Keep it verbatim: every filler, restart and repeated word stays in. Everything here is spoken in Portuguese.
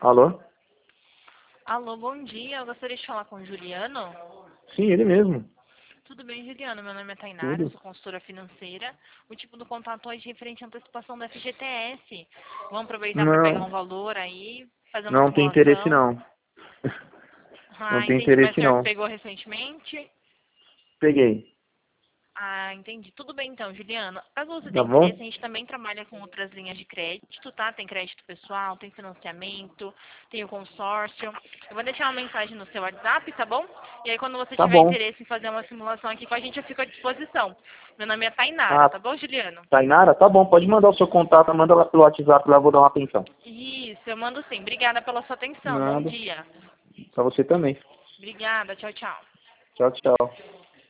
Alô? Alô, bom dia. Eu gostaria de falar com o Juliano. Sim, ele mesmo. Tudo bem, Juliano? Meu nome é Tainara, eu Tudo. sou consultora financeira. O tipo do contato hoje é referente à antecipação da F G T S. Vamos aproveitar para pegar Não, um valor aí, fazer uma não tem interesse simulação. não. Não Ah, tem entendi. Mas o interesse senhor não. pegou recentemente? Peguei. Ah, entendi. Tudo bem então, Juliano. Caso você Tá tenha interesse, a bom? gente também trabalha com outras linhas de crédito, tá? Tem crédito pessoal, tem financiamento, tem o consórcio. Eu vou deixar uma mensagem no seu WhatsApp, tá bom? E aí quando você Tá tiver bom. interesse em fazer uma simulação aqui com a gente, eu fico à disposição. Meu nome é Tainara, Ah, tá bom, Juliano? Tainara? Tá bom, pode mandar o seu contato, manda lá pelo WhatsApp, lá eu vou dar uma atenção. Isso, eu mando sim. Obrigada pela sua atenção. Bom Nada. dia. Pra você também. Obrigada. Tchau, tchau. Tchau, tchau.